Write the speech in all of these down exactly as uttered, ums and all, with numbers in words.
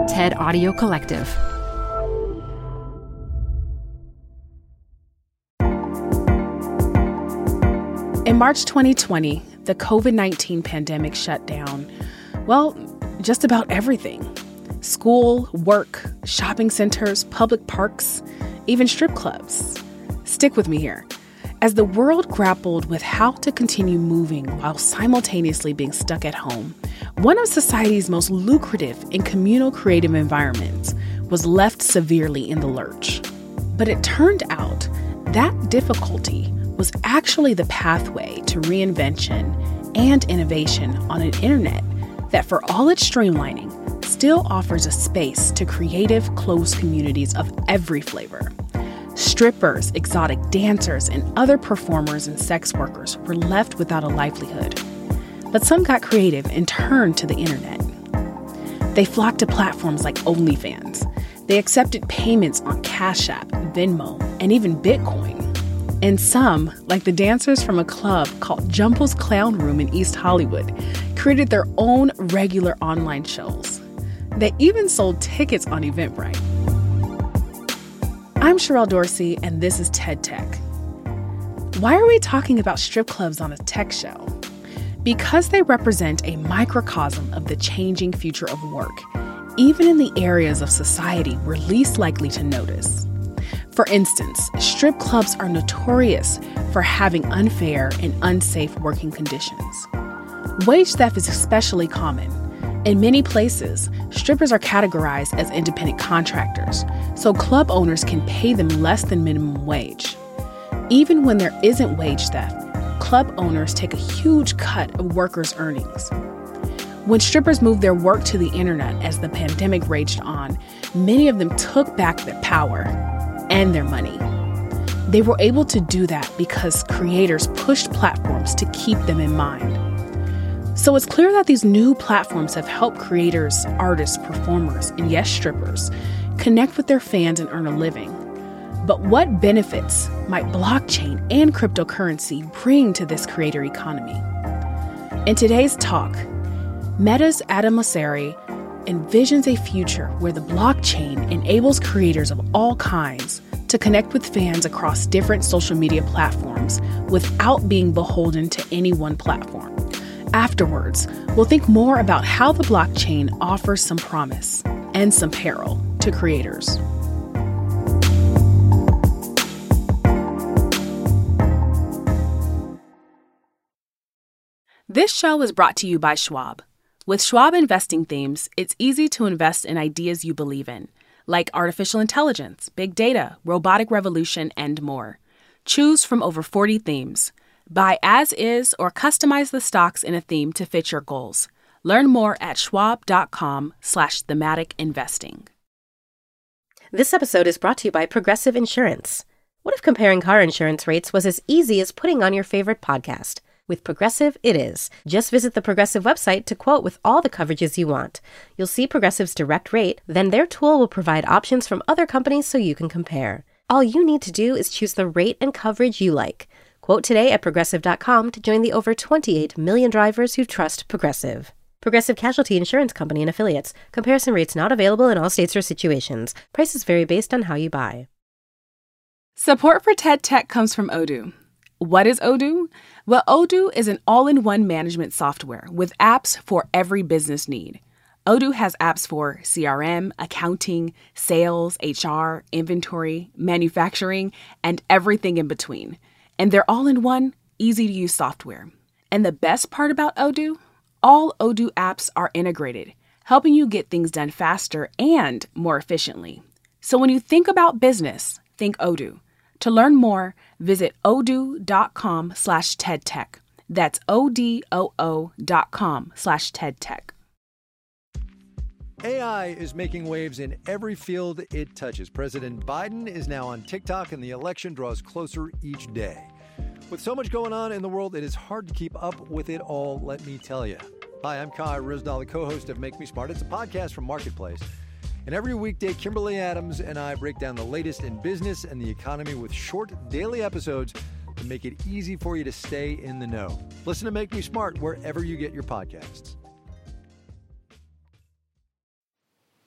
TED Audio Collective. In March twenty twenty, the covid nineteen pandemic shut down, well, just about everything. School, work, shopping centers, public parks, even strip clubs. Stick with me here. As the world grappled with how to continue moving while simultaneously being stuck at home, one of society's most lucrative and communal creative environments was left severely in the lurch. But it turned out that difficulty was actually the pathway to reinvention and innovation on an internet that, for all its streamlining, still offers a space to creative, closed communities of every flavor. Strippers, exotic dancers, and other performers and sex workers were left without a livelihood. But some got creative and turned to the internet. They flocked to platforms like OnlyFans. They accepted payments on Cash App, Venmo, and even Bitcoin. And some, like the dancers from a club called Jumble's Clown Room in East Hollywood, created their own regular online shows. They even sold tickets on Eventbrite. I'm Sherelle Dorsey, and this is TED Tech. Why are we talking about strip clubs on a tech show? Because they represent a microcosm of the changing future of work, even in the areas of society we're least likely to notice. For instance, strip clubs are notorious for having unfair and unsafe working conditions. Wage theft is especially common. In many places, strippers are categorized as independent contractors, so club owners can pay them less than minimum wage. Even when there isn't wage theft, club owners take a huge cut of workers' earnings. When strippers moved their work to the internet as the pandemic raged on, many of them took back their power and their money. They were able to do that because creators pushed platforms to keep them in mind. So it's clear that these new platforms have helped creators, artists, performers, and yes, strippers, connect with their fans and earn a living. But what benefits might blockchain and cryptocurrency bring to this creator economy? In today's talk, Meta's Adam Mosseri envisions a future where the blockchain enables creators of all kinds to connect with fans across different social media platforms without being beholden to any one platform. Afterwards, we'll think more about how the blockchain offers some promise and some peril to creators. This show is brought to you by Schwab. With Schwab investing themes, it's easy to invest in ideas you believe in, like artificial intelligence, big data, robotic revolution, and more. Choose from over forty themes. Buy as is or customize the stocks in a theme to fit your goals. Learn more at schwab.com slash thematic investing. This episode is brought to you by Progressive Insurance. What if comparing car insurance rates was as easy as putting on your favorite podcast? With Progressive, it is. Just visit the Progressive website to quote with all the coverages you want. You'll see Progressive's direct rate, then their tool will provide options from other companies so you can compare. All you need to do is choose the rate and coverage you like. Quote today at Progressive dot com to join the over twenty-eight million drivers who trust Progressive. Progressive Casualty Insurance Company and Affiliates. Comparison rates not available in all states or situations. Prices vary based on how you buy. Support for TED Tech comes from Odoo. What is Odoo? Well, Odoo is an all-in-one management software with apps for every business need. Odoo has apps for C R M, accounting, sales, H R, inventory, manufacturing, and everything in between. And they're all in one, easy-to-use software. And the best part about Odoo? All Odoo apps are integrated, helping you get things done faster and more efficiently. So when you think about business, think Odoo. To learn more, visit odoo.com slash TEDTech. That's O-D-O-O dot com slash TEDTech. A I is making waves in every field it touches. President Biden is now on TikTok, and the election draws closer each day. With so much going on in the world, it is hard to keep up with it all, let me tell you. Hi, I'm Kai Ryssdal, the co-host of Make Me Smart. It's a podcast from Marketplace. And every weekday, Kimberly Adams and I break down the latest in business and the economy with short daily episodes to make it easy for you to stay in the know. Listen to Make Me Smart wherever you get your podcasts.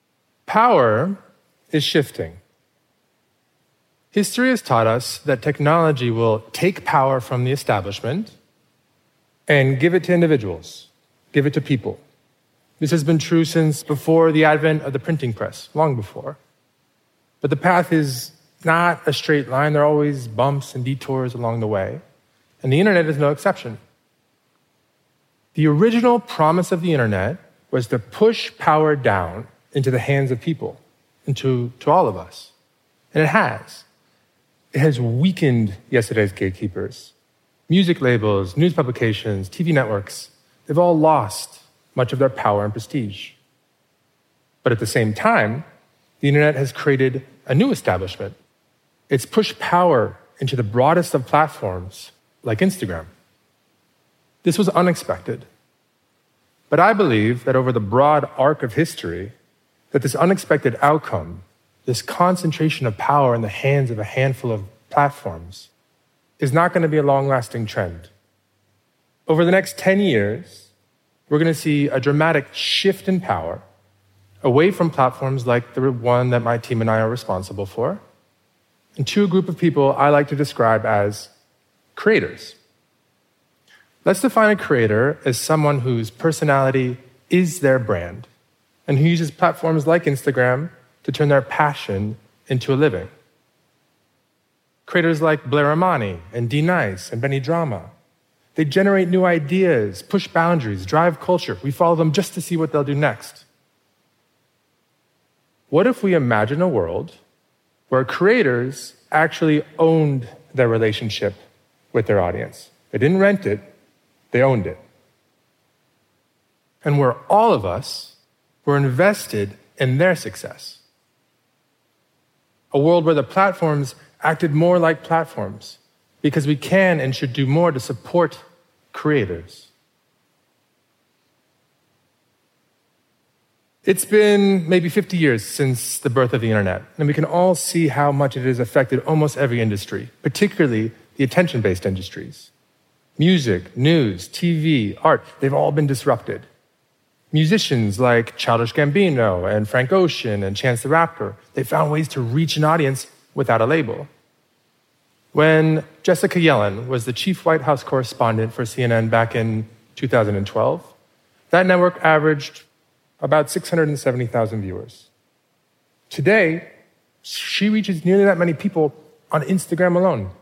Power is shifting. History has taught us that technology will take power from the establishment and give it to individuals, give it to people. This has been true since before the advent of the printing press, long before. But the path is not a straight line. There are always bumps and detours along the way. And the internet is no exception. The original promise of the internet was to push power down into the hands of people, into to all of us. And it has. It has weakened yesterday's gatekeepers. Music labels, news publications, T V networks, they've all lost much of their power and prestige. But at the same time, the internet has created a new establishment. It's pushed power into the broadest of platforms, like Instagram. This was unexpected. But I believe that over the broad arc of history, that this unexpected outcome, this concentration of power in the hands of a handful of platforms, is not going to be a long-lasting trend. Over the next ten years, we're going to see a dramatic shift in power away from platforms like the one that my team and I are responsible for, and to a group of people I like to describe as creators. Let's define a creator as someone whose personality is their brand and who uses platforms like Instagram to turn their passion into a living. Creators like Blair Imani and D Nice and Benny Drama. They generate new ideas, push boundaries, drive culture. We follow them just to see what they'll do next. What if we imagine a world where creators actually owned their relationship with their audience? They didn't rent it, they owned it. And where all of us were invested in their success. A world where the platforms acted more like platforms because we can and should do more to support creators. It's been maybe fifty years since the birth of the internet, and we can all see how much it has affected almost every industry, particularly the attention-based industries. Music, news, T V, art, they've all been disrupted. Musicians like Childish Gambino and Frank Ocean and Chance the Rapper, they found ways to reach an audience without a label. When Jessica Yellen was the chief White House correspondent for C N N back in two thousand twelve, that network averaged about six hundred seventy thousand viewers. Today, she reaches nearly that many people on Instagram alone.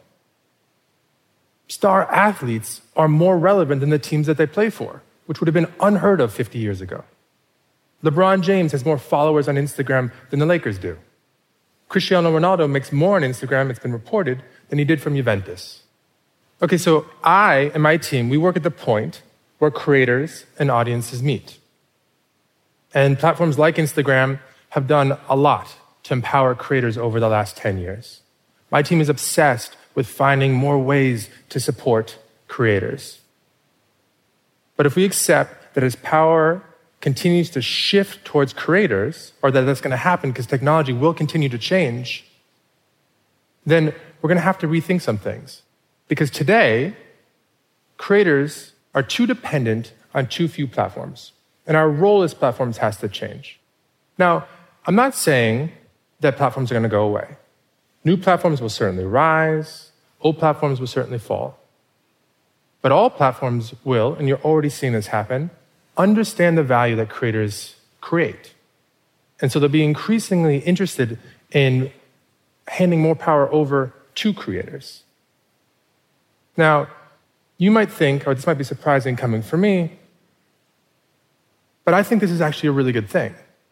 Star athletes are more relevant than the teams that they play for, which would have been unheard of fifty years ago. LeBron James has more followers on Instagram than the Lakers do. Cristiano Ronaldo makes more on Instagram, it's been reported, than he did from Juventus. Okay, so I and my team, we work at the point where creators and audiences meet. And platforms like Instagram have done a lot to empower creators over the last ten years. My team is obsessed with finding more ways to support creators. But if we accept that as power continues to shift towards creators, or that that's going to happen because technology will continue to change, then we're going to have to rethink some things. Because today, creators are too dependent on too few platforms, and our role as platforms has to change. Now, I'm not saying that platforms are going to go away. New platforms will certainly rise, old platforms will certainly fall. But all platforms will, and you're already seeing this happen, understand the value that creators create. And so they'll be increasingly interested in handing more power over to creators. Now, you might think, or this might be surprising coming from me, but I think this is actually a really good thing.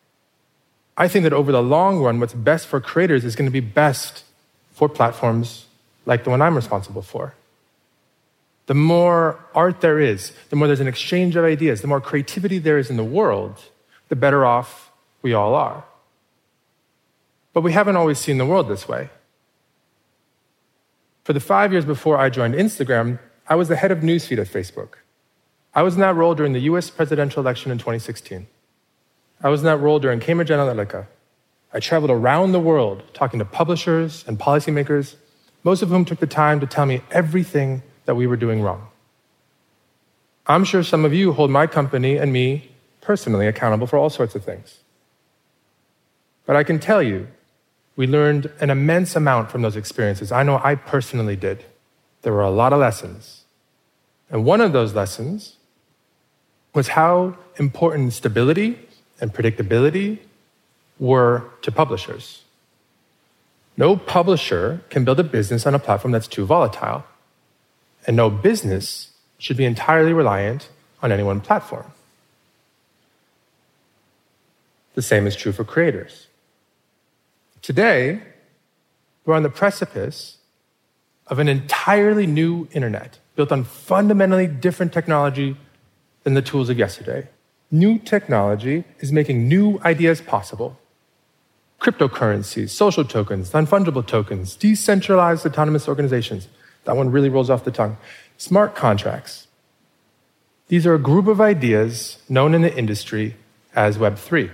I think that over the long run, what's best for creators is going to be best for platforms like the one I'm responsible for. The more art there is, the more there's an exchange of ideas, the more creativity there is in the world, the better off we all are. But we haven't always seen the world this way. For the five years before I joined Instagram, I was the head of newsfeed at Facebook. I was in that role during the U S presidential election in twenty sixteen. I was in that role during Cambridge Analytica. I traveled around the world talking to publishers and policymakers, most of whom took the time to tell me everything that we were doing wrong. I'm sure some of you hold my company and me personally accountable for all sorts of things. But I can tell you, we learned an immense amount from those experiences. I know I personally did. There were a lot of lessons. And one of those lessons was how important stability and predictability were to publishers. No publisher can build a business on a platform that's too volatile. And no business should be entirely reliant on any one platform. The same is true for creators. Today, we're on the precipice of an entirely new internet built on fundamentally different technology than the tools of yesterday. New technology is making new ideas possible. Cryptocurrencies, social tokens, non-fungible tokens, decentralized autonomous organizations. That one really rolls off the tongue. Smart contracts. These are a group of ideas known in the industry as Web three.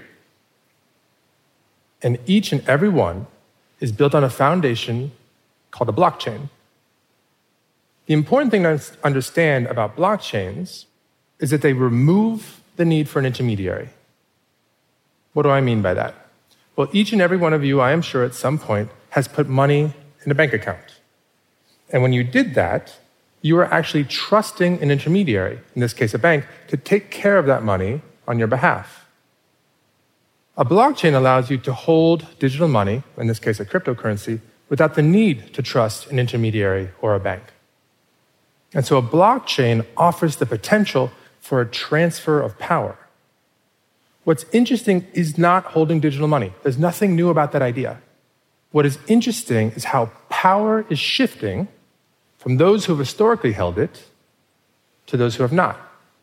And each and every one is built on a foundation called a blockchain. The important thing to understand about blockchains is that they remove the need for an intermediary. What do I mean by that? Well, each and every one of you, I am sure at some point, has put money in a bank account. And when you did that, you were actually trusting an intermediary, in this case a bank, to take care of that money on your behalf. A blockchain allows you to hold digital money, in this case a cryptocurrency, without the need to trust an intermediary or a bank. And so a blockchain offers the potential for a transfer of power. What's interesting is not holding digital money. There's nothing new about that idea. What is interesting is how power is shifting from those who have historically held it to those who have not.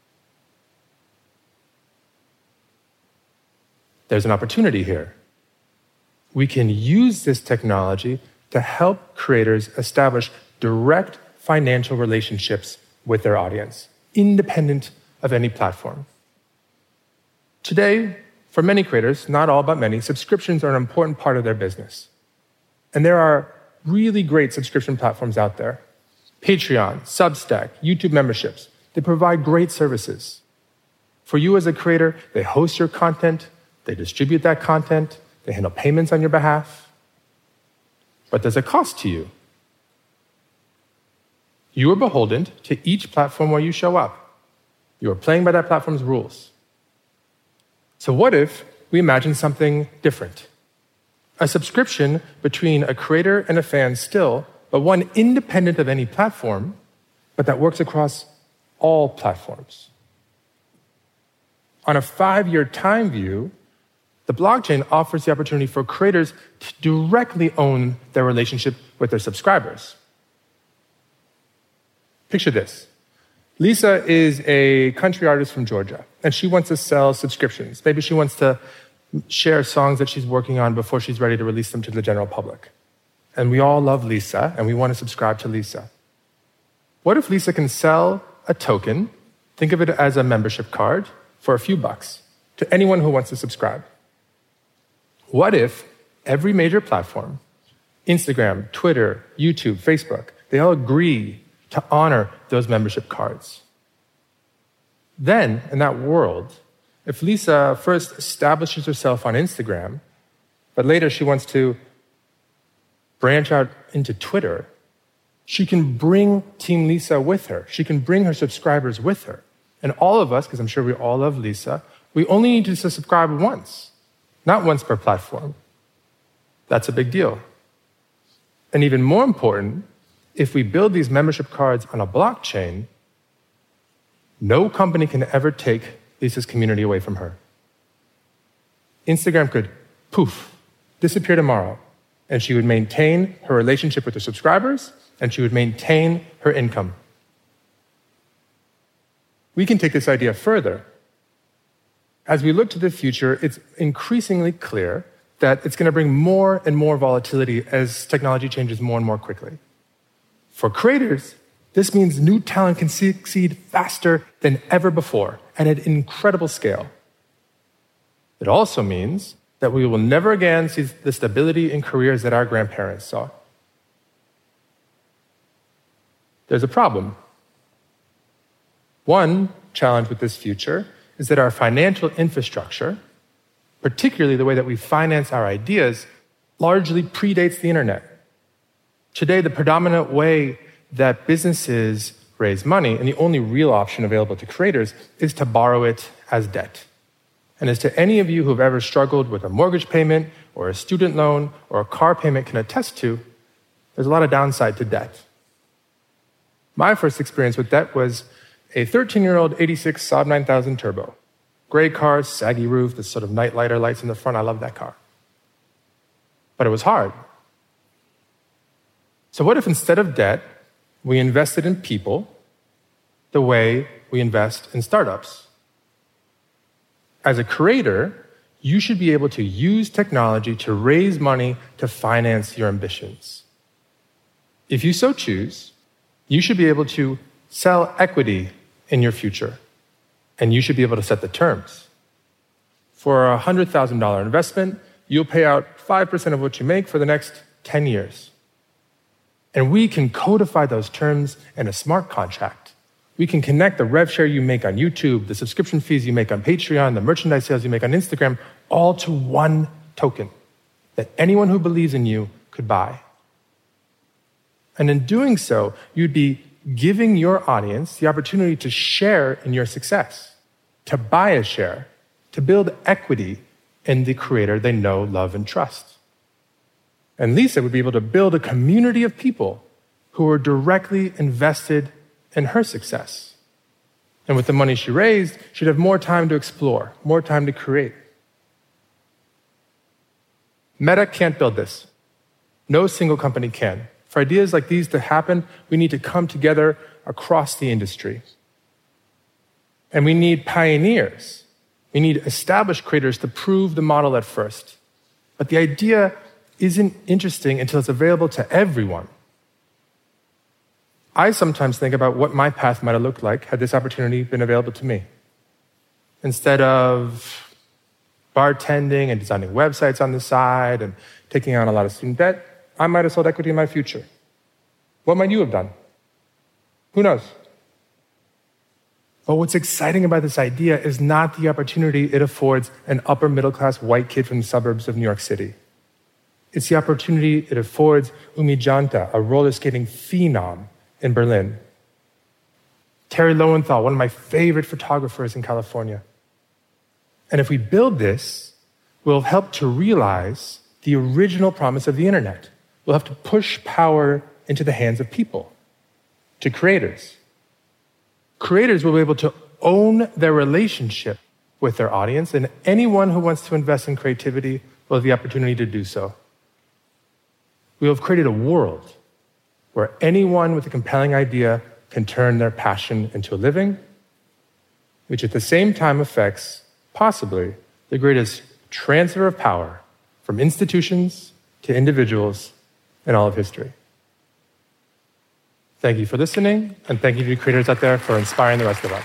There's an opportunity here. We can use this technology to help creators establish direct financial relationships with their audience, independent of any platform. Today, for many creators, not all but many, subscriptions are an important part of their business. And there are really great subscription platforms out there. Patreon, Substack, YouTube memberships, they provide great services. For you as a creator, they host your content, they distribute that content, they handle payments on your behalf. But there's a cost to you. You are beholden to each platform where you show up. You are playing by that platform's rules. So what if we imagine something different? A subscription between a creator and a fan still, but one independent of any platform, but that works across all platforms. On a five-year time view, the blockchain offers the opportunity for creators to directly own their relationship with their subscribers. Picture this. Lisa is a country artist from Georgia, and she wants to sell subscriptions. Maybe she wants to share songs that she's working on before she's ready to release them to the general public. And we all love Lisa, and we want to subscribe to Lisa. What if Lisa can sell a token, think of it as a membership card, for a few bucks to anyone who wants to subscribe? What if every major platform, Instagram, Twitter, YouTube, Facebook, they all agree to honor those membership cards? Then, in that world, if Lisa first establishes herself on Instagram, but later she wants to branch out into Twitter, she can bring Team Lisa with her. She can bring her subscribers with her. And all of us, because I'm sure we all love Lisa, we only need to subscribe once, not once per platform. That's a big deal. And even more important, if we build these membership cards on a blockchain, no company can ever take Lisa's community away from her. Instagram could, poof, disappear tomorrow, and she would maintain her relationship with her subscribers, and she would maintain her income. We can take this idea further. As we look to the future, it's increasingly clear that it's going to bring more and more volatility as technology changes more and more quickly. For creators, this means new talent can succeed faster than ever before and at an incredible scale. It also means that we will never again see the stability in careers that our grandparents saw. There's a problem. One challenge with this future is that our financial infrastructure particularly the way that we finance our ideas, largely predates the internet. Today, the predominant way that businesses raise money, and the only real option available to creators, is to borrow it as debt. And as to any of you who have ever struggled with a mortgage payment or a student loan or a car payment can attest to, there's a lot of downside to debt. My first experience with debt was a thirteen-year-old eighty-six Saab nine thousand Turbo. Gray car, saggy roof, this sort of night lighter lights in the front. I love that car. But it was hard. So what if instead of debt, we invested in people the way we invest in startups? As a creator, you should be able to use technology to raise money to finance your ambitions. If you so choose, you should be able to sell equity in your future, and you should be able to set the terms. For a one hundred thousand dollars investment, you'll pay out five percent of what you make for the next ten years. And we can codify those terms in a smart contract. We can connect the rev share you make on YouTube, the subscription fees you make on Patreon, the merchandise sales you make on Instagram, all to one token that anyone who believes in you could buy. And in doing so, you'd be giving your audience the opportunity to share in your success, to buy a share, to build equity in the creator they know, love, and trust. And Lisa would be able to build a community of people who are directly invested in her success. And with the money she raised, she'd have more time to explore, more time to create. Meta can't build this. No single company can. For ideas like these to happen, we need to come together across the industry. And we need pioneers. We need established creators to prove the model at first. But the idea isn't interesting until it's available to everyone. I sometimes think about what my path might have looked like had this opportunity been available to me. Instead of bartending and designing websites on the side and taking on a lot of student debt, I might have sold equity in my future. What might you have done? Who knows? But what's exciting about this idea is not the opportunity it affords an upper middle class white kid from the suburbs of New York City. It's the opportunity it affords Umi Janta, a roller skating phenom in Berlin. Terry Lowenthal, one of my favorite photographers in California. And if we build this, we'll help to realize the original promise of the internet. We'll have to push power into the hands of people, to creators. Creators will be able to own their relationship with their audience, and anyone who wants to invest in creativity will have the opportunity to do so. We have created a world where anyone with a compelling idea can turn their passion into a living, which at the same time affects, possibly, the greatest transfer of power from institutions to individuals in all of history. Thank you for listening, and thank you to the creators out there for inspiring the rest of us.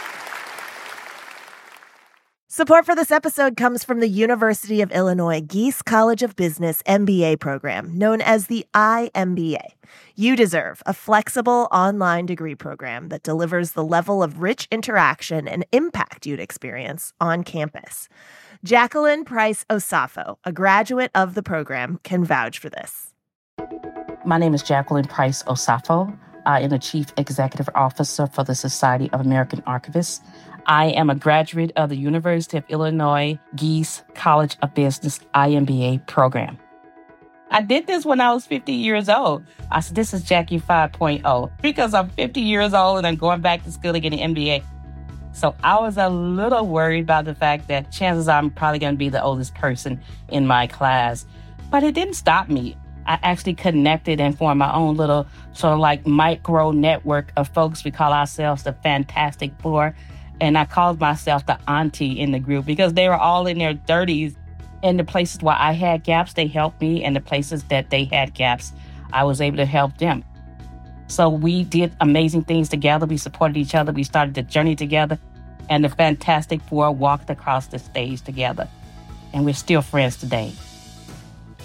Support for this episode comes from the University of Illinois Gies College of Business M B A program, known as the I M B A. You deserve a flexible online degree program that delivers the level of rich interaction and impact you'd experience on campus. Jacqueline Price Osafo, a graduate of the program, can vouch for this. My name is Jacqueline Price Osafo. I am the Chief Executive Officer for the Society of American Archivists. I am a graduate of the University of Illinois Gies College of Business I M B A program. I did this when I was fifty years old. I said, this is Jackie five point oh, because I'm fifty years old and I'm going back to school to get an M B A. So I was a little worried about the fact that chances are I'm probably going to be the oldest person in my class. But it didn't stop me. I actually connected and formed my own little sort of like micro network of folks. We call ourselves the Fantastic Four. And I called myself the auntie in the group because they were all in their thirties. And the places where I had gaps, they helped me. And the places that they had gaps, I was able to help them. So we did amazing things together. We supported each other. We started the journey together. And the Fantastic Four walked across the stage together. And we're still friends today.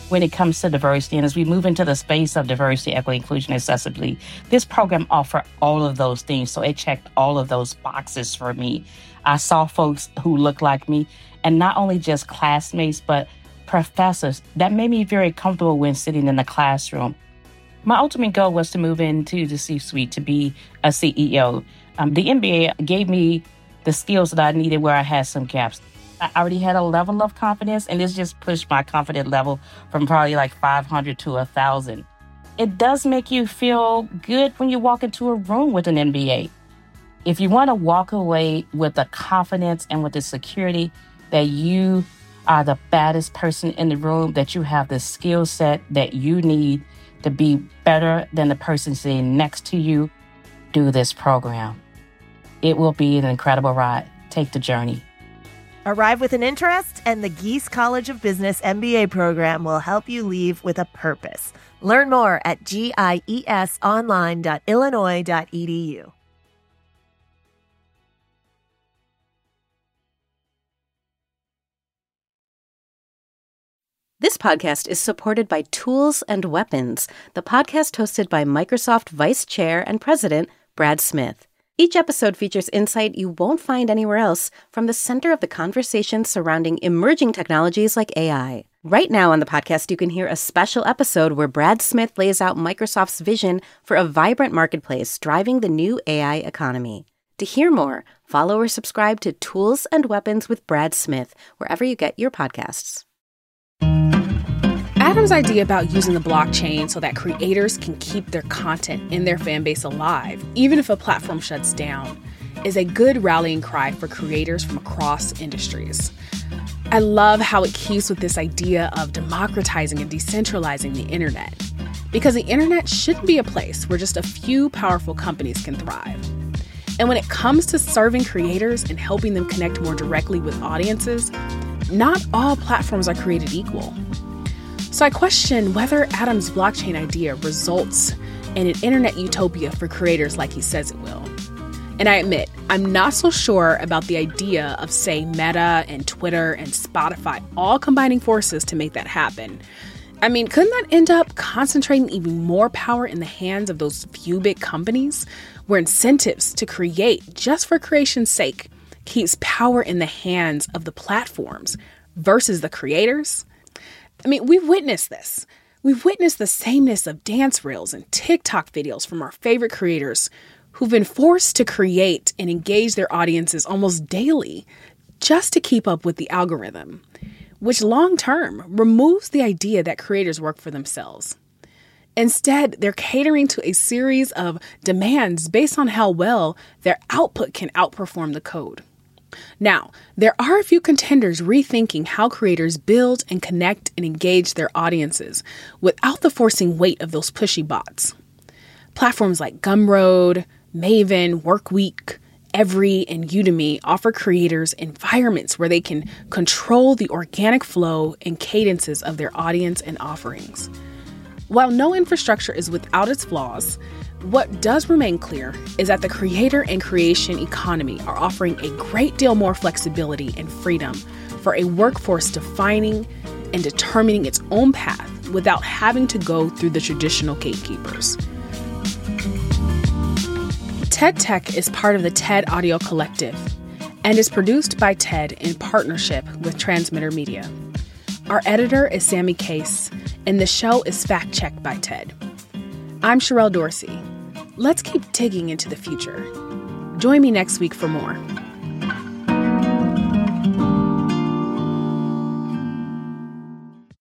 when it comes to diversity. And as we move into the space of diversity, equity, inclusion, accessibility, this program offered all of those things. So it checked all of those boxes for me. I saw folks who looked like me, and not only just classmates, but professors. That made me very comfortable when sitting in the classroom. My ultimate goal was to move into the C-suite, to be a C E O. Um, the M B A gave me the skills that I needed where I had some gaps. I already had a level of confidence, and this just pushed my confidence level from probably like five hundred to one thousand. It does make you feel good when you walk into a room with an M B A. If you want to walk away with the confidence and with the security that you are the baddest person in the room, that you have the skill set that you need to be better than the person sitting next to you, do this program. It will be an incredible ride. Take the journey. Arrive with an interest, and the Gies College of Business M B A program will help you leave with a purpose. Learn more at gies online dot illinois dot e d u. This podcast is supported by Tools and Weapons, the podcast hosted by Microsoft Vice Chair and President Brad Smith. Each episode features insight you won't find anywhere else from the center of the conversation surrounding emerging technologies like A I. Right now on the podcast, you can hear a special episode where Brad Smith lays out Microsoft's vision for a vibrant marketplace driving the new A I economy. To hear more, follow or subscribe to Tools and Weapons with Brad Smith wherever you get your podcasts. Adam's idea about using the blockchain so that creators can keep their content in their fan base alive, even if a platform shuts down, is a good rallying cry for creators from across industries. I love how it keeps with this idea of democratizing and decentralizing the internet, because the internet shouldn't be a place where just a few powerful companies can thrive. And when it comes to serving creators and helping them connect more directly with audiences, not all platforms are created equal. So I question whether Adam's blockchain idea results in an internet utopia for creators like he says it will. And I admit, I'm not so sure about the idea of, say, Meta and Twitter and Spotify all combining forces to make that happen. I mean, couldn't that end up concentrating even more power in the hands of those few big companies, where incentives to create just for creation's sake keeps power in the hands of the platforms versus the creators? I mean, we've witnessed this. We've witnessed the sameness of dance reels and TikTok videos from our favorite creators who've been forced to create and engage their audiences almost daily just to keep up with the algorithm, which long-term removes the idea that creators work for themselves. Instead, they're catering to a series of demands based on how well their output can outperform the code. Now, there are a few contenders rethinking how creators build and connect and engage their audiences without the forcing weight of those pushy bots. Platforms like Gumroad, Maven, Workweek, Every, and Udemy offer creators environments where they can control the organic flow and cadences of their audience and offerings. While no infrastructure is without its flaws, what does remain clear is that the creator and creation economy are offering a great deal more flexibility and freedom for a workforce defining and determining its own path without having to go through the traditional gatekeepers. TED Tech is part of the TED Audio Collective and is produced by TED in partnership with Transmitter Media. Our editor is Sammy Case, and the show is fact-checked by TED. I'm Sherelle Dorsey. Let's keep digging into the future. Join me next week for more.